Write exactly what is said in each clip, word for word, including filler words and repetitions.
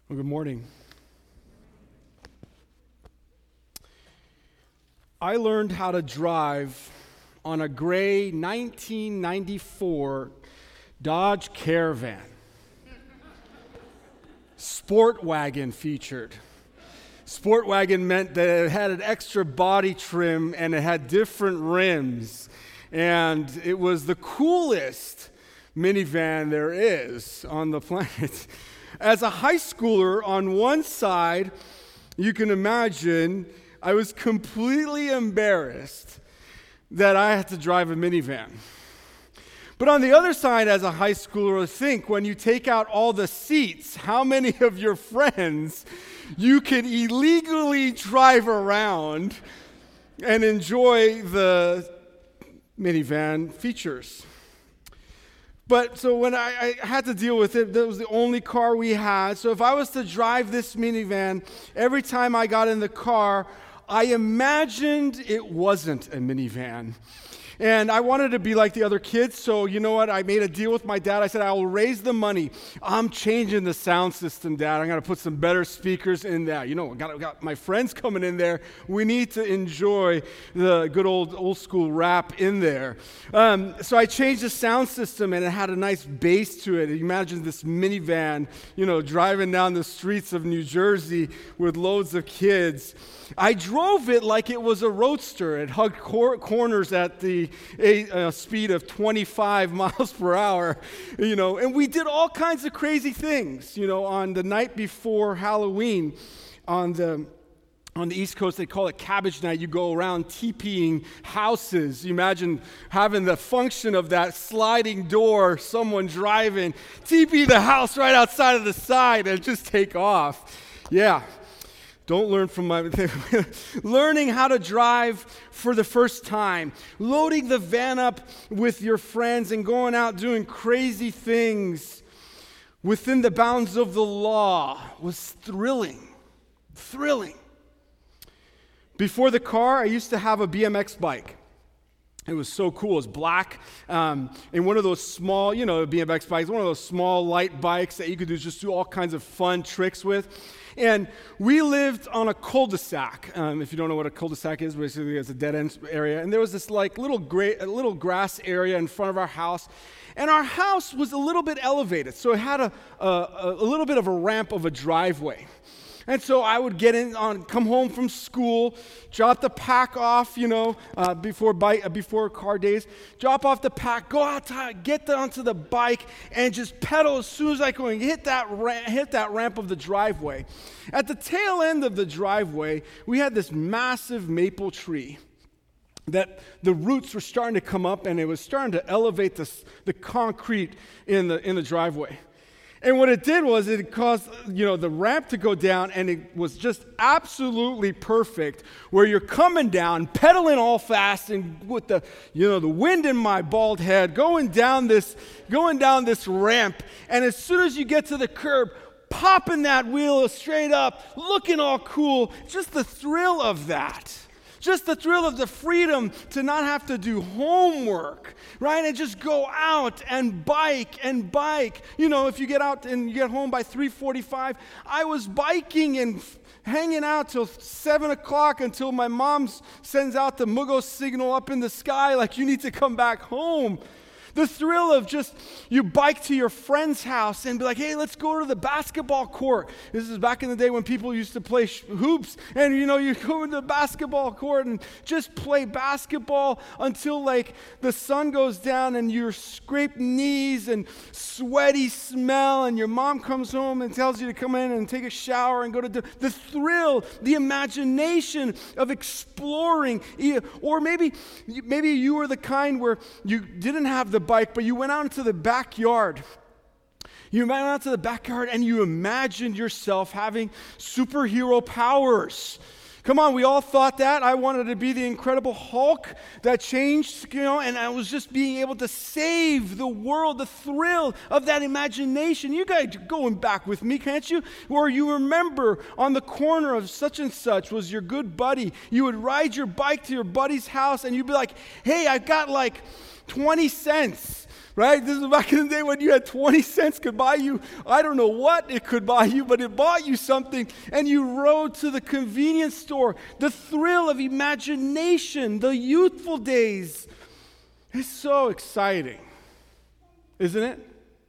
Well, good morning. I learned how to drive on a gray nineteen ninety-four Dodge Caravan. Sport wagon featured. Sport wagon meant that it had an extra body trim and it had different rims. And it was the coolest minivan there is on the planet. As a high schooler, on one side, you can imagine, I was completely embarrassed that I had to drive a minivan. But on the other side, as a high schooler, think when you take out all the seats, how many of your friends you can illegally drive around and enjoy the minivan features. But so when I, I had to deal with it, that was the only car we had. So if I was to drive this minivan, every time I got in the car, I imagined it wasn't a minivan. And I wanted to be like the other kids, so you know what? I made a deal with my dad. I said, I will raise the money. I'm changing the sound system, Dad. I'm going to put some better speakers in there. You know, I got, got my friends coming in there. We need to enjoy the good old, old school rap in there. Um, so I changed the sound system, and it had a nice bass to it. Imagine this minivan, you know, driving down the streets of New Jersey with loads of kids. I drove it like it was a roadster. It hugged cor- corners at the a, uh, speed of twenty-five miles per hour, you know, and we did all kinds of crazy things, you know, on the night before Halloween on the On the East Coast, they call it Cabbage Night. You go around TPing houses. You imagine having the function of that sliding door, someone driving, T P the house right outside of the side and just take off. Yeah. Don't learn from my, learning how to drive for the first time, loading the van up with your friends and going out doing crazy things within the bounds of the law was thrilling, thrilling. Before the car, I used to have a B M X bike. It was so cool. It was black, um, and one of those small, you know, B M X bikes, one of those small light bikes that you could do, just do all kinds of fun tricks with. And we lived on a cul-de-sac. Um, if you don't know what a cul-de-sac is, basically it's a dead-end area. And there was this like little gray, a little grass area in front of our house. And our house was a little bit elevated, so it had a, a, a little bit of a ramp of a driveway. And so I would get in on, come home from school, drop the pack off, you know, uh, before bike, uh, before car days, drop off the pack, go outside, get onto the bike, and just pedal as soon as I go and hit that ramp, hit that ramp of the driveway. At the tail end of the driveway, we had this massive maple tree that the roots were starting to come up, and it was starting to elevate the the concrete in the in the driveway. And what it did was it caused, you know, the ramp to go down, and it was just absolutely perfect where you're coming down, pedaling all fast, and with the, you know, the wind in my bald head, going down this, going down this ramp, and as soon as you get to the curb, popping that wheel straight up, looking all cool, just the thrill of that. Just the thrill of the freedom to not have to do homework, right? And just go out and bike and bike. You know, if you get out and you get home by three forty-five, I was biking and f- hanging out till seven o'clock until my mom sends out the Mugo signal up in the sky like you need to come back home. The thrill of just, you bike to your friend's house and be like, hey, let's go to the basketball court. This is back in the day when people used to play sh- hoops. And, you know, you go to the basketball court and just play basketball until, like, the sun goes down and your scraped knees and sweaty smell. And your mom comes home and tells you to come in and take a shower and go to the, the thrill, the imagination of exploring. Or maybe, maybe you were the kind where you didn't have the bike, but you went out into the backyard. You went out to the backyard and you imagined yourself having superhero powers. Come on, we all thought that. I wanted to be the Incredible Hulk that changed, you know, and I was just being able to save the world, the thrill of that imagination. You guys are going back with me, can't you? Or you remember on the corner of such and such was your good buddy. You would ride your bike to your buddy's house and you'd be like, hey, I've got like twenty cents. right? This is back in the day when you had twenty cents could buy you, I don't know what it could buy you, but it bought you something, and you rode to the convenience store. The thrill of imagination, the youthful days. It's so exciting, isn't it?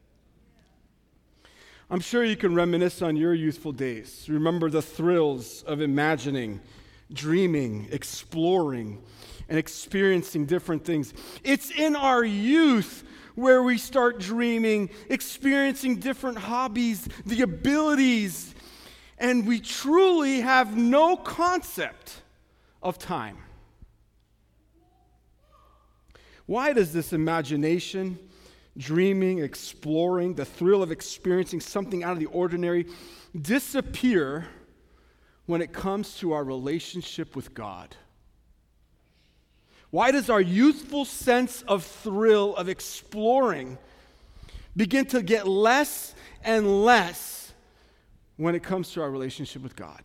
I'm sure you can reminisce on your youthful days. Remember the thrills of imagining, dreaming, exploring, and experiencing different things. It's in our youth where we start dreaming, experiencing different hobbies, the abilities, and we truly have no concept of time. Why does this imagination, dreaming, exploring, the thrill of experiencing something out of the ordinary disappear when it comes to our relationship with God? Why does our youthful sense of thrill, of exploring, begin to get less and less when it comes to our relationship with God?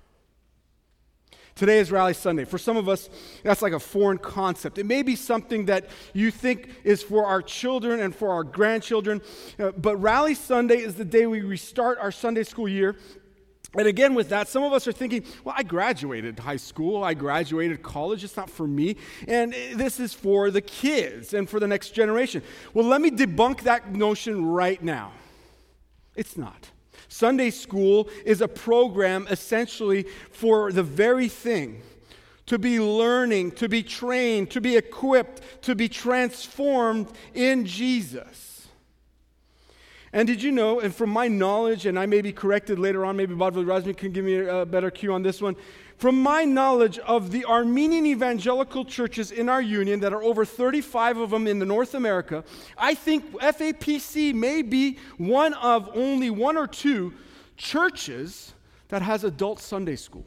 Today is Rally Sunday. For some of us, that's like a foreign concept. It may be something that you think is for our children and for our grandchildren, uh, but Rally Sunday is the day we restart our Sunday school year. And again, with that, some of us are thinking, well, I graduated high school, I graduated college, it's not for me, and this is for the kids and for the next generation. Well, let me debunk that notion right now. It's not. Sunday school is a program essentially for the very thing, to be learning, to be trained, to be equipped, to be transformed in Jesus. And did you know, and from my knowledge, and I may be corrected later on, maybe Bodville Razmi can give me a better cue on this one. From my knowledge of the Armenian evangelical churches in our union, that are over thirty-five of them in the North America, I think F A P C may be one of only one or two churches that has adult Sunday school.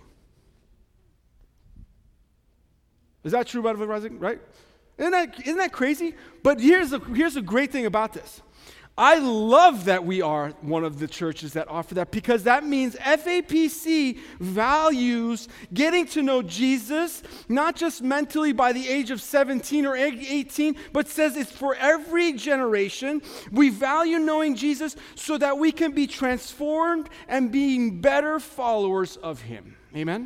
Is that true, Bodville Razmi? Right? Isn't that, isn't that crazy? But here's the, here's the great thing about this. I love that we are one of the churches that offer that, because that means F A P C values getting to know Jesus, not just mentally by the age of seventeen or eighteen, but says it's for every generation. We value knowing Jesus so that we can be transformed and being better followers of Him. Amen?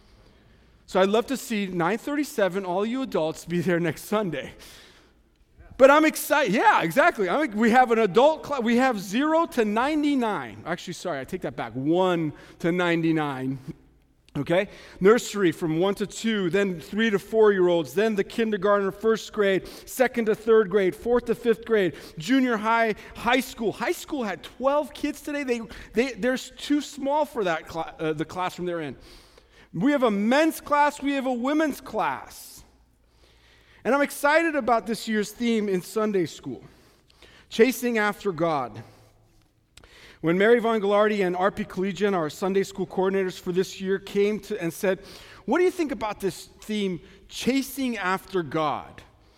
So I'd love to see nine thirty-seven, all you adults, be there next Sunday. But I'm excited. Yeah, exactly. I mean, we have an adult class. We have zero to ninety-nine. Actually, sorry, I take that back. one to ninety-nine. Okay? Nursery from one to two, then three to four-year-olds, then the kindergarten, first grade, second to third grade, fourth to fifth grade, junior high, high school. High school had twelve kids today. They, they, they're too small for that cl- uh, the classroom they're in. We have a men's class. We have a women's class. And I'm excited about this year's theme in Sunday school, chasing after God. When Mary Von Gallardi and R P Collegian, our Sunday school coordinators for this year, came to and said, what do you think about this theme, chasing after God?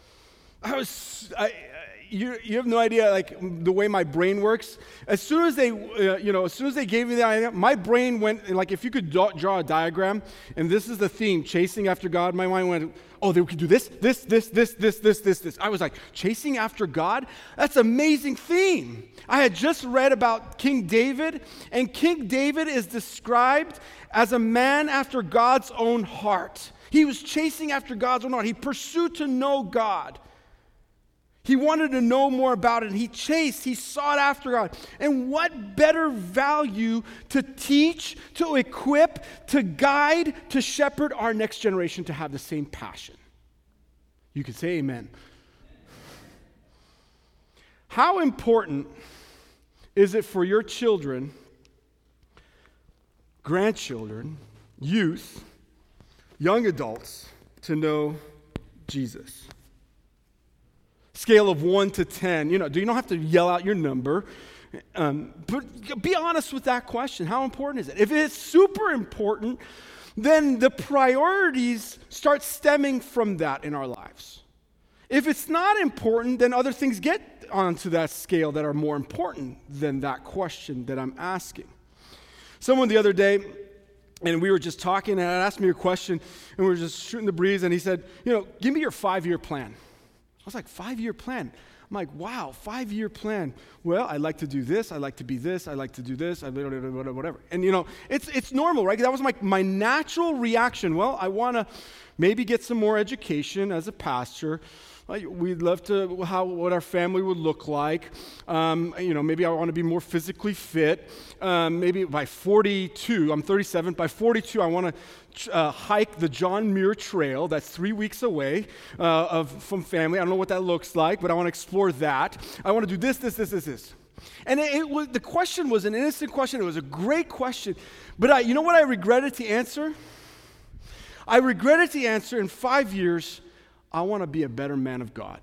I was, I, you, you have no idea, like, the way my brain works. As soon as they, uh, you know, as soon as they gave me the idea, my brain went, like, if you could draw, draw a diagram, and this is the theme, chasing after God, my mind went, oh, they could do this, this, this, this, this, this, this, this. I was like, chasing after God? That's an amazing theme. I had just read about King David, and King David is described as a man after God's own heart. He was chasing after God's own heart. He pursued to know God. He wanted to know more about it. He chased, he sought after God. And what better value to teach, to equip, to guide, to shepherd our next generation to have the same passion? You could say amen. How important is it for your children, grandchildren, youth, young adults to know Jesus? Scale of one to ten. You know, you don't have to yell out your number. Um, but be honest with that question. How important is it? If it's super important, then the priorities start stemming from that in our lives. If it's not important, then other things get onto that scale that are more important than that question that I'm asking. Someone the other day, and we were just talking, and I asked me a question, and we were just shooting the breeze, and he said, you know, give me your five-year plan. I was like, five-year plan. I'm like, wow, five-year plan. Well, I like to do this. I like to be this. I like to do this. I whatever. And, you know, it's it's normal, right? That was my, my natural reaction. Well, I want to maybe get some more education as a pastor. We'd love to, how what our family would look like. Um, you know, maybe I want to be more physically fit. Um, maybe by forty-two, I'm thirty-seven. By forty-two, I want to uh, hike the John Muir Trail. That's three weeks away uh, of from family. I don't know what that looks like, but I want to explore that. I want to do this, this, this, this, this. And it, it was the question was an innocent question. It was a great question, but I, you know what I regretted to answer? I regretted to answer in five years. I want to be a better man of God.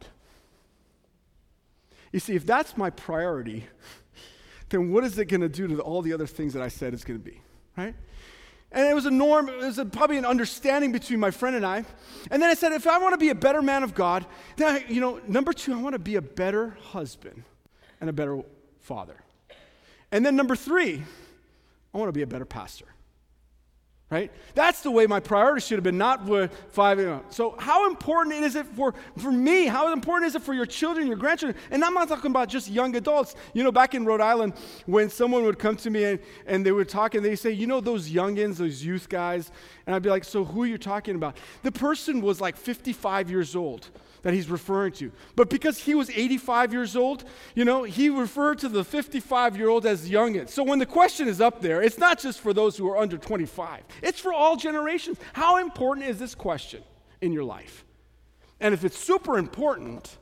You see, if that's my priority, then what is it going to do to the, all the other things that I said it's going to be, right? And it was a norm, it was a, probably an understanding between my friend and I. And then I said, if I want to be a better man of God, then, I, you know, number two, I want to be a better husband and a better father. And then number three, I want to be a better pastor. Right? That's the way my priority should have been, not for five. You know. So how important is it for, for me? How important is it for your children, your grandchildren? And I'm not talking about just young adults. You know, back in Rhode Island, when someone would come to me and, and they would talk and they say, you know those youngins, those youth guys? And I'd be like, so who are you talking about? The person was like fifty-five years old that he's referring to. But because he was eighty-five years old, you know, he referred to the fifty-five-year-old as youngin. So when the question is up there, it's not just for those who are under twenty-five. It's for all generations. How important is this question in your life? And if it's super important,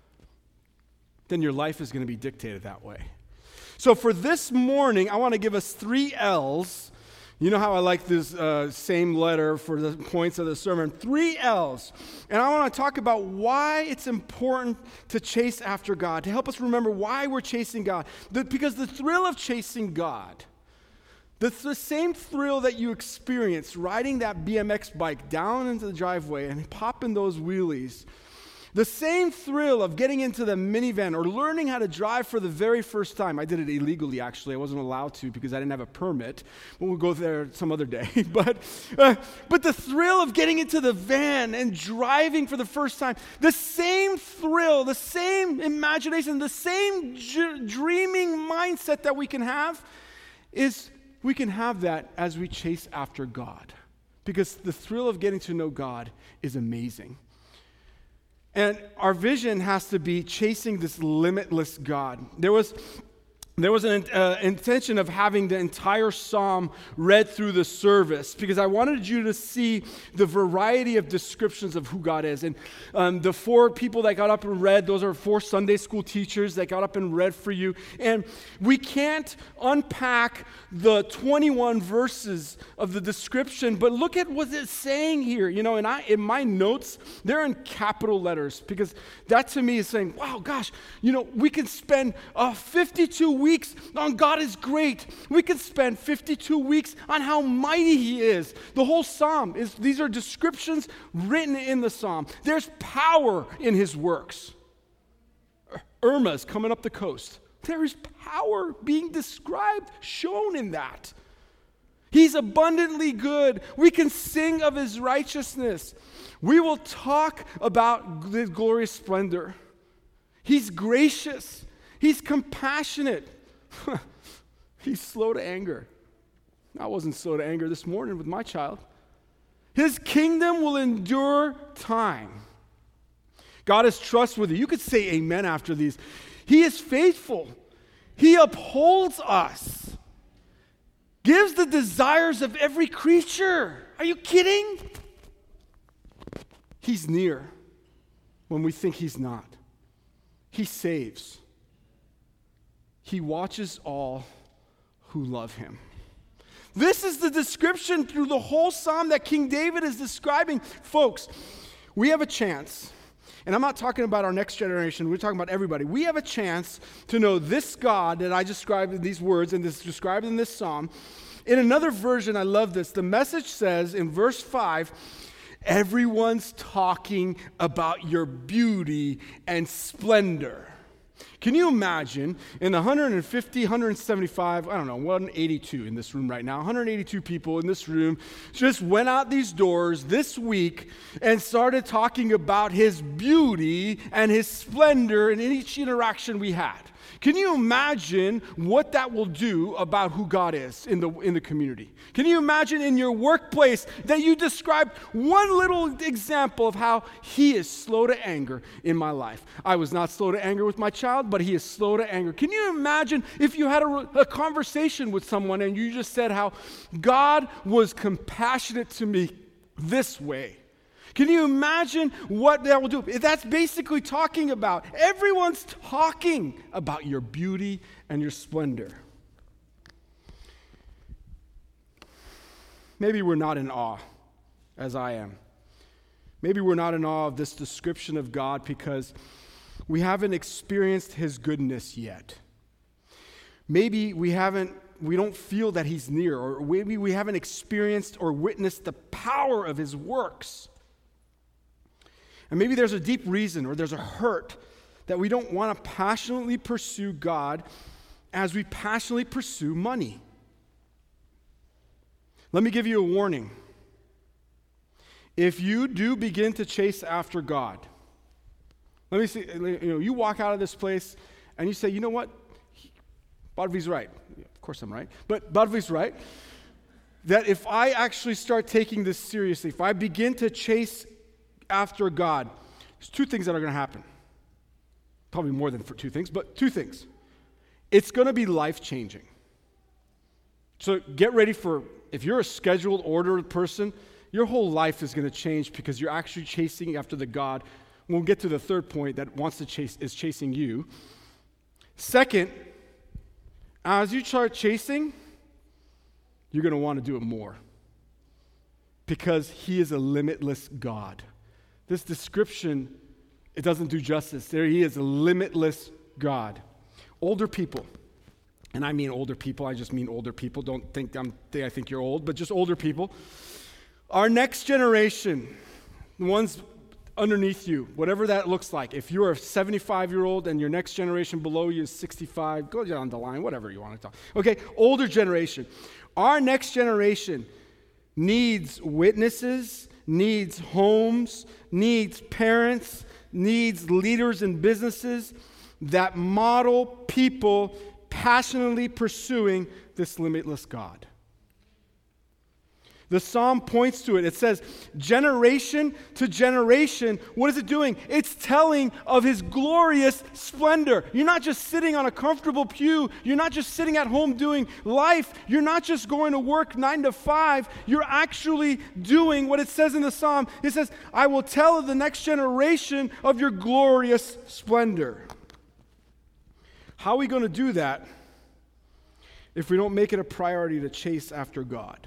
then your life is going to be dictated that way. So for this morning, I want to give us three L's. You know how I like this uh, same letter for the points of the sermon. Three L's. And I want to talk about why it's important to chase after God, to help us remember why we're chasing God. The, because the thrill of chasing God, the, the same thrill that you experience riding that B M X bike down into the driveway and popping those wheelies, the same thrill of getting into the minivan or learning how to drive for the very first time. I did it illegally, actually. I wasn't allowed to because I didn't have a permit. But we'll go there some other day. but, uh, but the thrill of getting into the van and driving for the first time, the same thrill, the same imagination, the same j- dreaming mindset that we can have is we can have that as we chase after God. Because the thrill of getting to know God is amazing. And our vision has to be chasing this limitless God. There was, there was an uh, intention of having the entire psalm read through the service because I wanted you to see the variety of descriptions of who God is. And um, the four people that got up and read, those are four Sunday school teachers that got up and read for you. And we can't unpack the twenty-one verses of the description, but look at what it's saying here. You know, and I in my notes, they're in capital letters because that to me is saying, wow, gosh, you know, we can spend uh, fifty-two weeks on God is great. We can spend fifty-two weeks on how mighty He is. The whole psalm is, these are descriptions written in the psalm. There's power in His works. Irma's coming up the coast. There is power being described, shown in that. He's abundantly good. We can sing of His righteousness. We will talk about His glorious splendor. He's gracious. He's compassionate. He's slow to anger. I wasn't slow to anger this morning with my child. His kingdom will endure time. God is trustworthy. You could say amen after these. He is faithful. He upholds us. Gives the desires of every creature. Are you kidding? He's near when we think He's not. He saves. He watches all who love Him. This is the description through the whole psalm that King David is describing. Folks, we have a chance. And I'm not talking about our next generation. We're talking about everybody. We have a chance to know this God that I described in these words and this described in this psalm. In another version, I love this. The Message says in verse five, everyone's talking about your beauty and splendor. Can you imagine in the one hundred fifty, one hundred seventy-five, I don't know, one hundred eighty-two in this room right now, one hundred eighty-two people in this room just went out these doors this week and started talking about his beauty and his splendor in each interaction we had? Can you imagine what that will do about who God is in the, in the community? Can you imagine in your workplace that you described one little example of how he is slow to anger in my life? I was not slow to anger with my child, but he is slow to anger. Can you imagine if you had a, a conversation with someone and you just said how God was compassionate to me this way? Can you imagine what that will do? That's basically talking about. Everyone's talking about your beauty and your splendor. Maybe we're not in awe, as I am. Maybe we're not in awe of this description of God because we haven't experienced his goodness yet. Maybe we haven't, we don't feel that he's near, or maybe we haven't experienced or witnessed the power of his works. And maybe there's a deep reason or there's a hurt that we don't want to passionately pursue God as we passionately pursue money. Let me give you a warning. If you do begin to chase after God, let me see, you know, you walk out of this place and you say, you know what? Badvi's right. Of course I'm right. But Badvi's right. That if I actually start taking this seriously, if I begin to chase after God, there's two things that are going to happen. Probably more than for two things, but two things. It's going to be life-changing. So get ready for, if you're a scheduled, ordered person, your whole life is going to change because you're actually chasing after the God. We'll get to the third point that wants to chase, is chasing you. Second, as you start chasing, you're going to want to do it more because he is a limitless God. This description, it doesn't do justice. There he is, a limitless God. Older people, and I mean older people, I just mean older people. Don't think I'm, I think you're old, but just older people. Our next generation, the ones underneath you, whatever that looks like. If you're a seventy-five-year-old and your next generation below you is sixty-five, go down the line, whatever you want to talk. Okay, older generation. Our next generation needs witnesses, needs homes, needs parents, needs leaders in businesses that model people passionately pursuing this limitless God. The psalm points to it. It says, generation to generation, what is it doing? It's telling of his glorious splendor. You're not just sitting on a comfortable pew. You're not just sitting at home doing life. You're not just going to work nine to five. You're actually doing what it says in the psalm. It says, I will tell the next generation of your glorious splendor. How are we going to do that if we don't make it a priority to chase after God?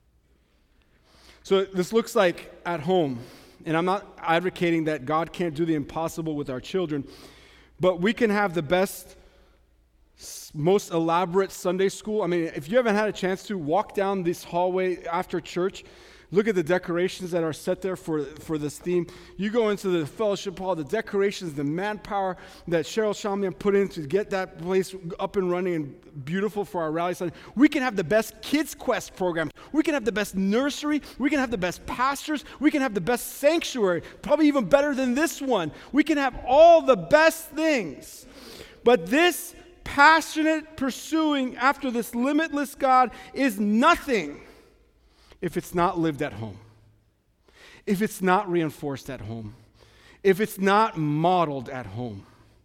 So this looks like at home, and I'm not advocating that God can't do the impossible with our children, but we can have the best, most elaborate Sunday school. I mean, if you haven't had a chance to walk down this hallway after church, look at the decorations that are set there for, for this theme. You go into the fellowship hall, the decorations, the manpower that Cheryl Shamian put in to get that place up and running and beautiful for our rally Sunday. We can have the best Kids Quest program. We can have the best nursery. We can have the best pastors. We can have the best sanctuary, probably even better than this one. We can have all the best things. But this passionate pursuing after this limitless God is nothing if it's not lived at home, if it's not reinforced at home, if it's not modeled at home.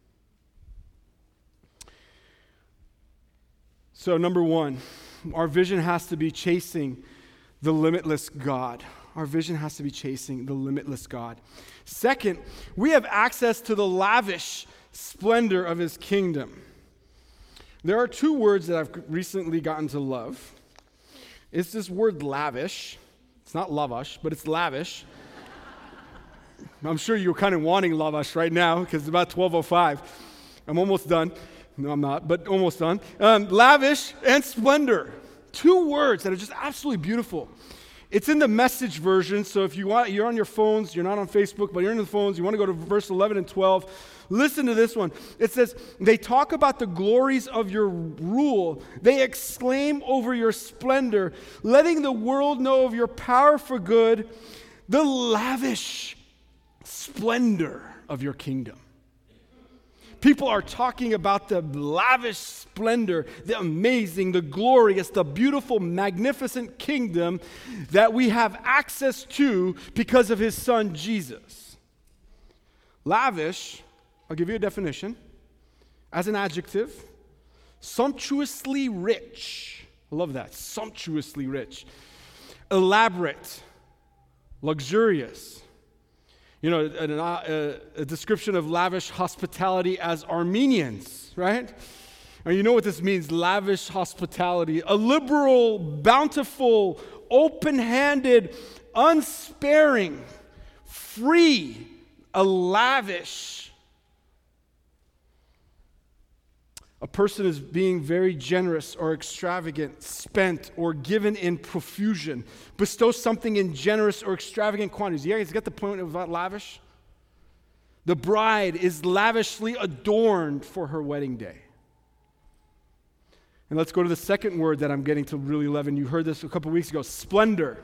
So number one, our vision has to be chasing the limitless God. Our vision has to be chasing the limitless God. Second, we have access to the lavish splendor of his kingdom. There are two words that I've recently gotten to love. It's this word lavish. It's not lavash, but it's lavish. I'm sure you're kind of wanting lavash right now because it's about twelve oh five. I'm almost done. No, I'm not, but almost done. Um, lavish and splendor. Two words that are just absolutely beautiful. It's in the Message version, so if you want, you're on your phones, you're not on Facebook, but you're on the phones, you want to go to verse eleven and twelve, listen to this one. It says, they talk about the glories of your rule. They exclaim over your splendor, letting the world know of your power for good, the lavish splendor of your kingdom. People are talking about the lavish splendor, the amazing, the glorious, the beautiful, magnificent kingdom that we have access to because of his son, Jesus. Lavish, I'll give you a definition, as an adjective, sumptuously rich. I love that, sumptuously rich. Elaborate, luxurious. You know, a, a, a description of lavish hospitality as Armenians, right? Or you know what this means, lavish hospitality. A liberal, bountiful, open-handed, unsparing, free, a lavish. A person is being very generous or extravagant, spent or given in profusion. Bestow something in generous or extravagant quantities. You guys get the point about lavish? The bride is lavishly adorned for her wedding day. And let's go to the second word that I'm getting to really love, and you heard this a couple weeks ago, splendor.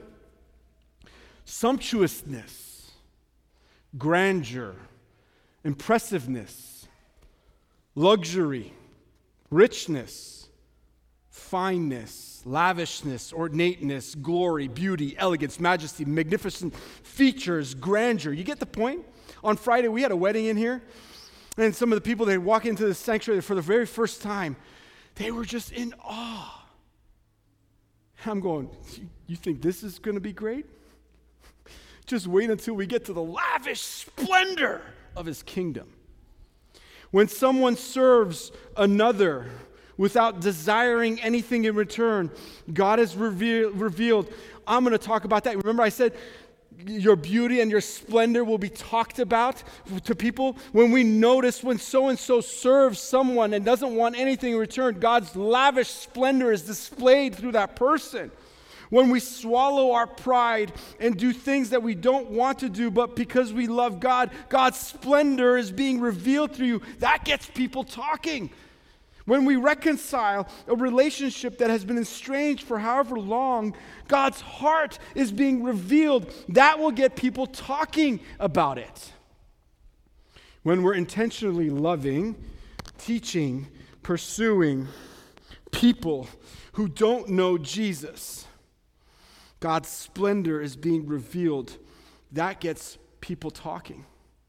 Sumptuousness, grandeur, impressiveness, luxury, richness, fineness, lavishness, ornateness, glory, beauty, elegance, majesty, magnificent features, grandeur. You get the point? On Friday, we had a wedding in here, and some of the people, they walk into the sanctuary for the very first time, they were just in awe. I'm going, you think this is going to be great? Just wait until we get to the lavish splendor of his kingdom. When someone serves another without desiring anything in return, God has reveal, revealed, I'm going to talk about that. Remember I said your beauty and your splendor will be talked about to people. When we notice when so-and-so serves someone and doesn't want anything in return, God's lavish splendor is displayed through that person. When we swallow our pride and do things that we don't want to do, but because we love God, God's splendor is being revealed through you. That gets people talking. When we reconcile a relationship that has been estranged for however long, God's heart is being revealed. That will get people talking about it. When we're intentionally loving, teaching, pursuing people who don't know Jesus, God's splendor is being revealed. That gets people talking.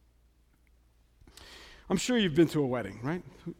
I'm sure you've been to a wedding, right?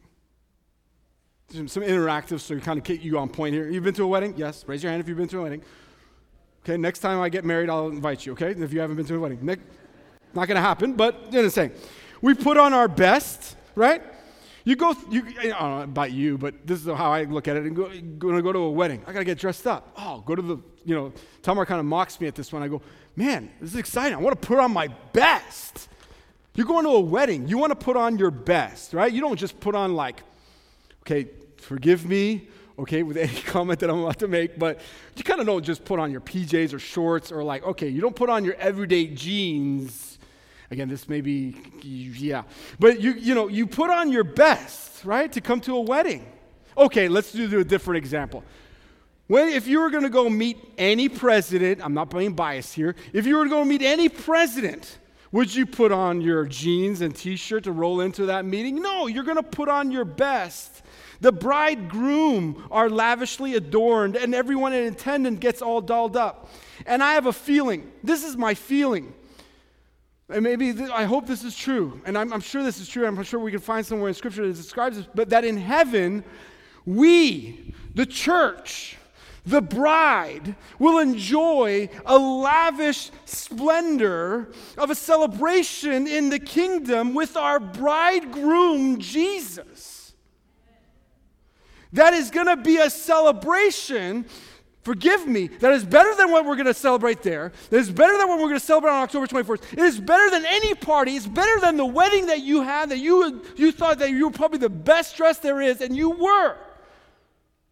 Some, some interactive, so you kind of get you on point here. You've been to a wedding? Yes. Raise your hand if you've been to a wedding. Okay, next time I get married, I'll invite you, okay? If you haven't been to a wedding. Nick, not going to happen, but you know what I'm saying. We put on our best, right? You go, you, I don't know about you, but this is how I look at it. And go, going to go to a wedding, I got to get dressed up. Oh, go to the, you know, Tamar kind of mocks me at this one. I go, man, this is exciting. I want to put on my best. You're going to a wedding. You want to put on your best, right? You don't just put on like, okay, forgive me, okay, with any comment that I'm about to make, but you kind of don't just put on your P Js or shorts or like, okay, you don't put on your everyday jeans. Again, this may be, yeah. But you you know, you put on your best, right, to come to a wedding. Okay, let's do a different example. When, if you were going to go meet any president, I'm not being biased here, if you were to go meet any president, would you put on your jeans and t-shirt to roll into that meeting? No, you're going to put on your best. The bridegroom are lavishly adorned, and everyone in attendance gets all dolled up. And I have a feeling, this is my feeling, and maybe, th- I hope this is true, and I'm, I'm sure this is true, I'm sure we can find somewhere in Scripture that describes this, but that in heaven, we, the church, the bride, will enjoy a lavish splendor of a celebration in the kingdom with our bridegroom, Jesus. That is going to be a celebration, forgive me, that is better than what we're going to celebrate there. That is better than what we're going to celebrate on October twenty-fourth. It is better than any party. It's better than the wedding that you had, that you, you thought that you were probably the best dressed there is, and you were.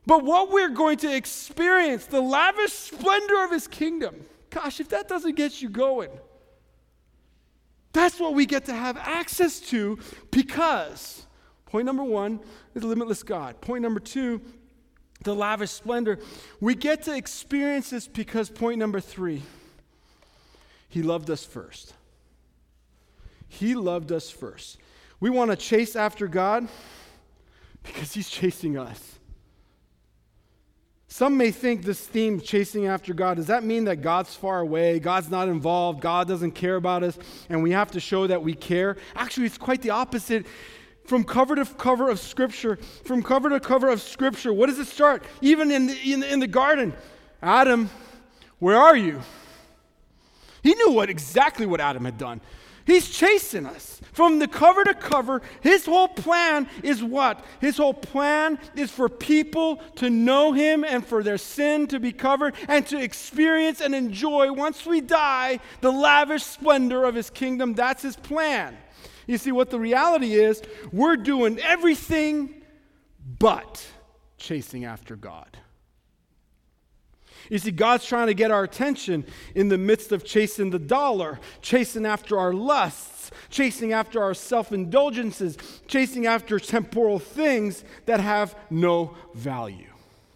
but what we're going to experience, the lavish splendor of his kingdom. Gosh, if that doesn't get you going, that's what we get to have access to because, point number one, is limitless God. Point number two, the lavish splendor. We get to experience this because, point number three, he loved us first. He loved us first. We want to chase after God because he's chasing us. Some may think this theme, chasing after God, does that mean that God's far away, God's not involved, God doesn't care about us, and we have to show that we care? Actually, it's quite the opposite. From cover to cover of Scripture, from cover to cover of Scripture, what does it start? Even in the, in, in the garden, Adam, where are you? He knew what exactly what Adam had done. He's chasing us. From the cover to cover, his whole plan is what? His whole plan is for people to know him and for their sin to be covered and to experience and enjoy, once we die, the lavish splendor of his kingdom. That's his plan. You see, what the reality is, we're doing everything but chasing after God. You see, God's trying to get our attention in the midst of chasing the dollar, chasing after our lusts, chasing after our self-indulgences, chasing after temporal things that have no value.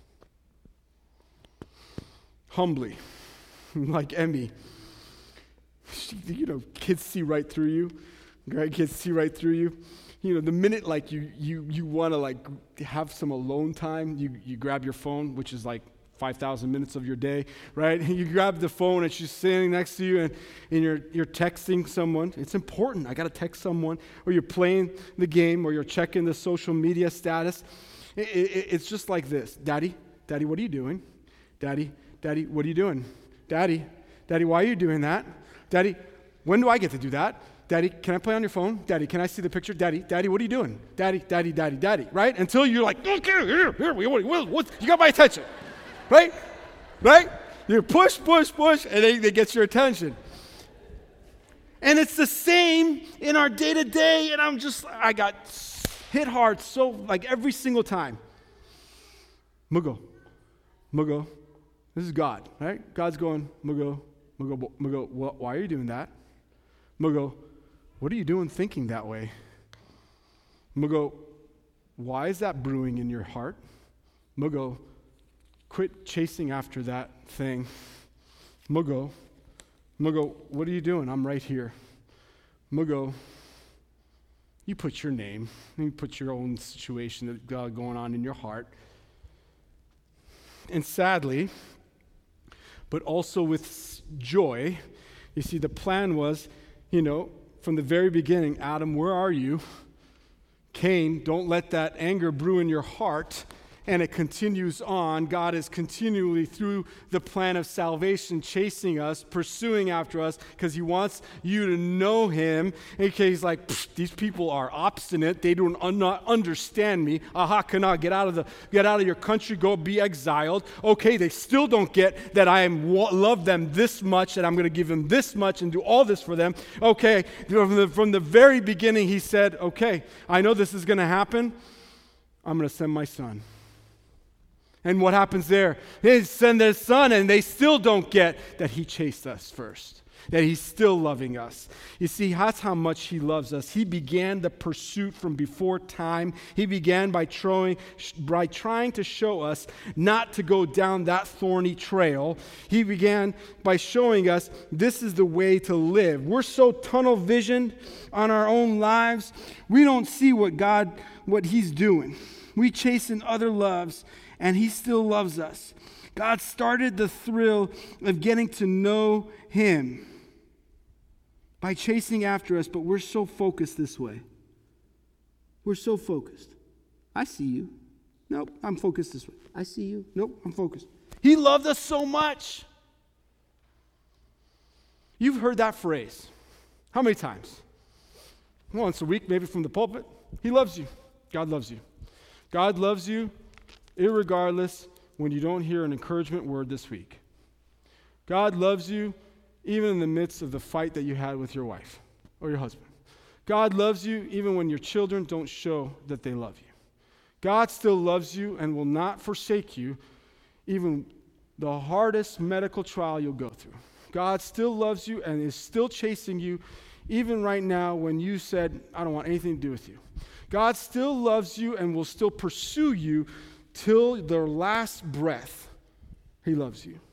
Humbly, like Emmy, you know, kids see right through you, right? Kids see right through you. You know, the minute like you you you want to like have some alone time, you you grab your phone, which is like five thousand minutes of your day, right? You grab the phone and she's sitting next to you and, and you're, you're texting someone. It's important. I got to text someone. Or you're playing the game or you're checking the social media status. It, it, it's just like this. Daddy, Daddy, what are you doing? Daddy, Daddy, what are you doing? Daddy, Daddy, why are you doing that? Daddy, when do I get to do that? Daddy, can I play on your phone? Daddy, can I see the picture? Daddy, Daddy, what are you doing? Daddy, Daddy, Daddy, Daddy, right? Until you're like, okay, here, here, what, what, you got my attention. Right? Right? You push, push, push, and they, they get your attention. And it's the same in our day-to-day, and I'm just, I got hit hard so, like every single time. Mugo, Mugo, this is God, right? God's going, Mugo, Mugo, Mugo, why are you doing that? Mugo, what are you doing thinking that way? Mugo, why is that brewing in your heart? Mugo, quit chasing after that thing. Mugo, Mugo, what are you doing? I'm right here. Mugo, you put your name, you put your own situation that God going on in your heart. And sadly, but also with joy, you see, the plan was, you know, from the very beginning, Adam, where are you? Cain, don't let that anger brew in your heart. And it continues on. God is continually, through the plan of salvation, chasing us, pursuing after us, because he wants you to know him. Okay, he's like, these people are obstinate. They do un- not understand me. Aha, kana, get out of the, get out of your country, go be exiled. Okay, they still don't get that I am love them this much, that I'm going to give them this much and do all this for them. Okay, from the, from the very beginning, he said, okay, I know this is going to happen. I'm going to send my son. And what happens there? They send their son, and they still don't get that he chased us first, that he's still loving us. You see, that's how much he loves us. He began the pursuit from before time. He began by trying, by trying to show us not to go down that thorny trail. He began by showing us this is the way to live. We're so tunnel visioned on our own lives, we don't see what God, what he's doing. We chasing other loves, and he still loves us. God started the thrill of getting to know him by chasing after us, but we're so focused this way. We're so focused. I see you. Nope, I'm focused this way. I see you. Nope, I'm focused. He loved us so much. You've heard that phrase. How many times? Once a week, maybe from the pulpit. He loves you. God loves you. God loves you irregardless when you don't hear an encouragement word this week. God loves you even in the midst of the fight that you had with your wife or your husband. God loves you even when your children don't show that they love you. God still loves you and will not forsake you, even the hardest medical trial you'll go through. God still loves you and is still chasing you, even right now when you said, I don't want anything to do with you. God still loves you and will still pursue you till their last breath. He loves you.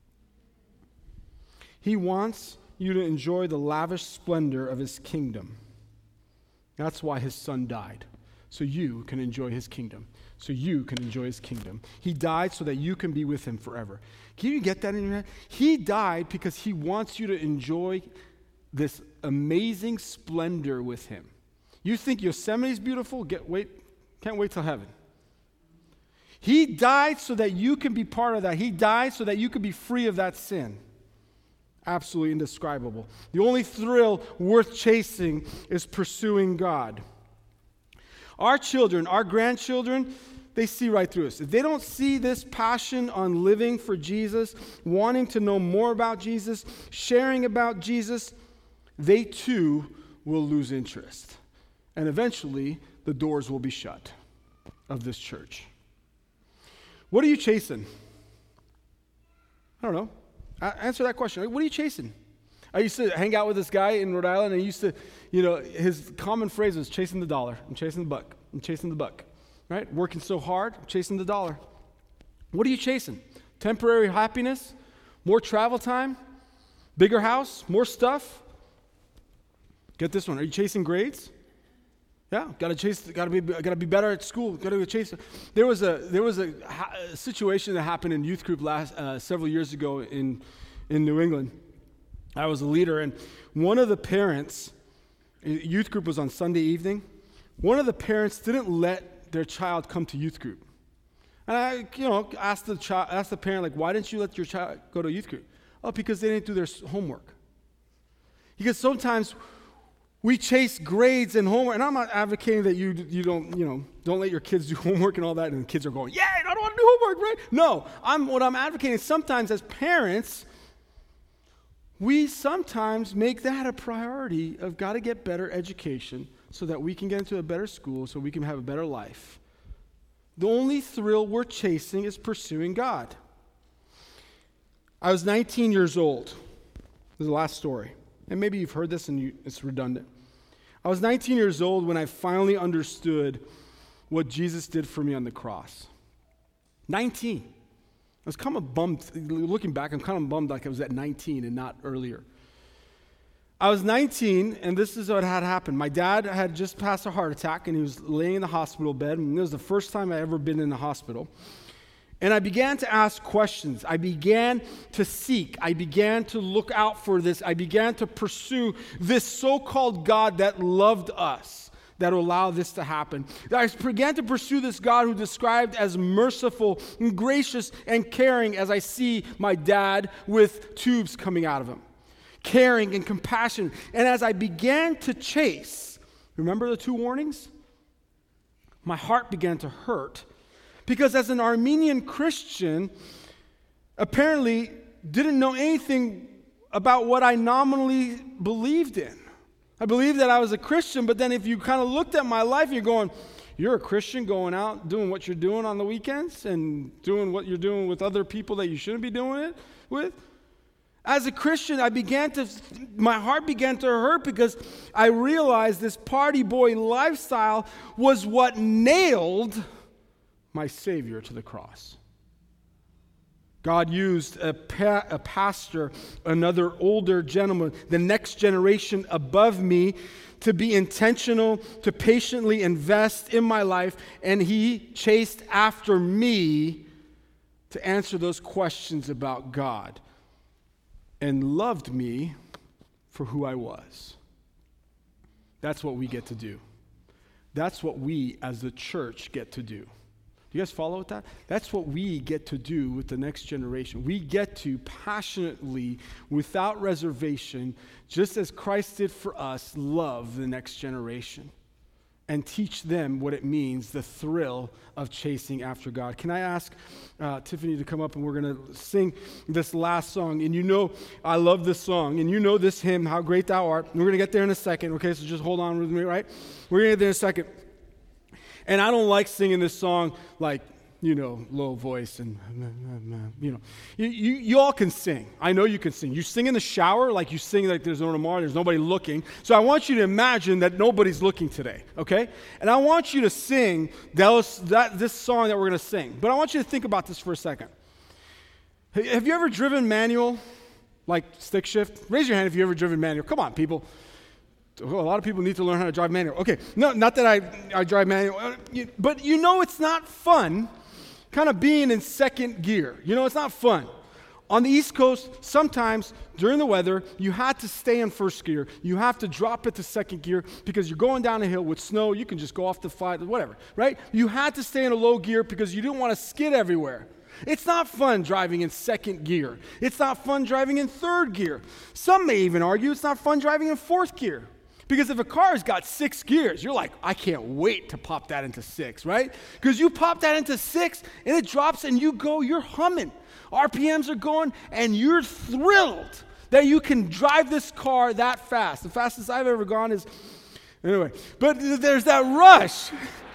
He wants you to enjoy the lavish splendor of his kingdom. That's why his son died, so you can enjoy his kingdom. So you can enjoy his kingdom. He died so that you can be with him forever. Can you get that in your head? He died because he wants you to enjoy this amazing splendor with him. You think Yosemite's beautiful? Get wait, can't wait till heaven. He died so that you can be part of that. He died so that you can be free of that sin. Absolutely indescribable. The only thrill worth chasing is pursuing God. Our children, our grandchildren, they see right through us. If they don't see this passion on living for Jesus, wanting to know more about Jesus, sharing about Jesus, they too will lose interest. And eventually, the doors will be shut of this church. What are you chasing? I don't know. Answer that question. What are you chasing? I used to hang out with this guy in Rhode Island, and he used to, you know, his common phrase was chasing the dollar. I'm chasing the buck. I'm chasing the buck. Right? Working so hard, I'm chasing the dollar. What are you chasing? Temporary happiness? More travel time? Bigger house? More stuff? Get this one. Are you chasing grades? Yeah, gotta chase. Gotta be. Gotta be better at school. Gotta go chase. There was a there was a, a situation that happened in youth group last uh, several years ago in in New England. I was a leader, and one of the parents, youth group was on Sunday evening. One of the parents didn't let their child come to youth group, and I, you know, asked the child, asked the parent, like, why didn't you let your child go to youth group? Oh, because they didn't do their homework. Because sometimes we chase grades and homework, and I'm not advocating that you you don't you know don't let your kids do homework and all that, and the kids are going, yeah, I don't want to do homework, right? No, I'm what I'm advocating is sometimes as parents, we sometimes make that a priority of got to get better education so that we can get into a better school, so we can have a better life. The only thrill we're chasing is pursuing God. I was nineteen years old. This is the last story. And maybe you've heard this and you, it's redundant. I was nineteen years old when I finally understood what Jesus did for me on the cross. nineteen. I was kind of bummed. Looking back, I'm kind of bummed like I was at nineteen and not earlier. I was nineteen, and this is what had happened. My dad had just passed a heart attack, and he was laying in the hospital bed, and it was the first time I ever been in the hospital. And I began to ask questions. I began to seek. I began to look out for this. I began to pursue this so-called God that loved us, that allowed this to happen. I began to pursue this God who described as merciful and gracious and caring as I see my dad with tubes coming out of him. Caring and compassion. And as I began to chase, remember the two warnings? My heart began to hurt. Because as an Armenian Christian, apparently didn't know anything about what I nominally believed in. I believed that I was a Christian, but then if you kind of looked at my life, you're going, you're a Christian going out, doing what you're doing on the weekends and doing what you're doing with other people that you shouldn't be doing it with? As a Christian, I began to, my heart began to hurt because I realized this party boy lifestyle was what nailed my Savior to the cross. God used a, pa- a pastor, another older gentleman, the next generation above me, to be intentional, to patiently invest in my life, and he chased after me to answer those questions about God and loved me for who I was. That's what we get to do. That's what we as the church get to do. You guys follow with that? That's what we get to do with the next generation. We get to passionately, without reservation, just as Christ did for us, love the next generation and teach them what it means, the thrill of chasing after God. Can I ask uh, Tiffany to come up, and we're going to sing this last song. And you know, I love this song, and you know this hymn, How Great Thou Art. We're going to get there in a second, okay? So just hold on with me, right? We're going to get there in a second. And I don't like singing this song like, you know, low voice and, you know. You, you, you all can sing. I know you can sing. You sing in the shower like you sing like there's no tomorrow, there's nobody looking. So I want you to imagine that nobody's looking today, okay? And I want you to sing those, that, this song that we're going to sing. But I want you to think about this for a second. Have you ever driven manual, like stick shift? Raise your hand if you've ever driven manual. Come on, people. A lot of people need to learn how to drive manual. Okay, no, not that I, I drive manual, but you know it's not fun kind of being in second gear. You know, it's not fun. On the East Coast, sometimes during the weather, you had to stay in first gear. You have to drop it to second gear because you're going down a hill with snow. You can just go off the fight, whatever, right? You had to stay in a low gear because you didn't want to skid everywhere. It's not fun driving in second gear. It's not fun driving in third gear. Some may even argue it's not fun driving in fourth gear. Because if a car's got six gears, you're like, I can't wait to pop that into six, right? Because you pop that into six, and it drops, and you go, you're humming. R P Ms are going, and you're thrilled that you can drive this car that fast. The fastest I've ever gone is, anyway. But there's that rush.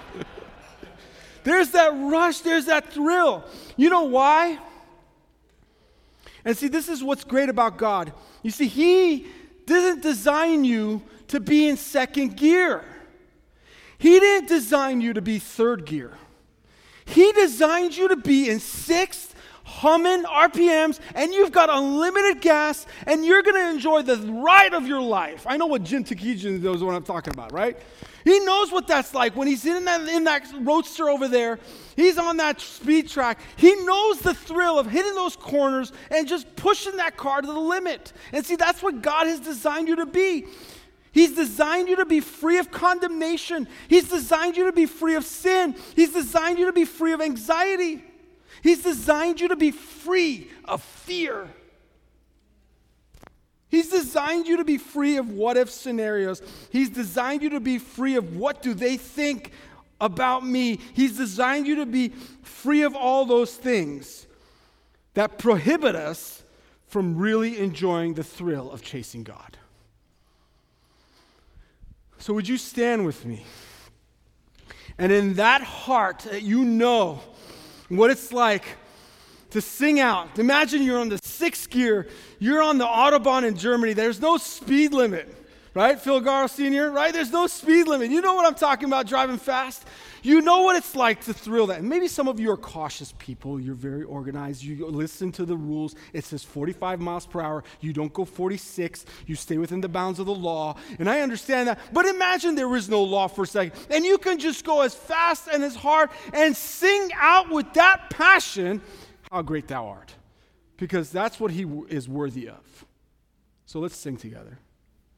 There's that rush. There's that thrill. You know why? And see, this is what's great about God. You see, He didn't design you to be in second gear. He didn't design you to be third gear. He designed you to be in sixth, humming R P Ms, and you've got unlimited gas, and you're going to enjoy the ride of your life. I know what Jim Takijian knows what I'm talking about, right? He knows what that's like when he's in that, in that roadster over there. He's on that speed track. He knows the thrill of hitting those corners and just pushing that car to the limit. And see, that's what God has designed you to be. He's designed you to be free of condemnation. He's designed you to be free of sin. He's designed you to be free of anxiety. He's designed you to be free of fear. He's designed you to be free of what-if scenarios. He's designed you to be free of what do they think about me. He's designed you to be free of all those things that prohibit us from really enjoying the thrill of chasing God. So would you stand with me? And in that heart that you know what it's like to sing out. Imagine you're on the sixth gear. You're on the Autobahn in Germany. There's no speed limit. Right? Phil Garro Senior, right? There's no speed limit. You know what I'm talking about, driving fast? You know what it's like to thrill that. And maybe some of you are cautious people. You're very organized. You listen to the rules. It says forty-five miles per hour. You don't go forty-six. You stay within the bounds of the law. And I understand that. But imagine there is no law for a second. And you can just go as fast and as hard and sing out with that passion, how great thou art. Because that's what he is worthy of. So let's sing together.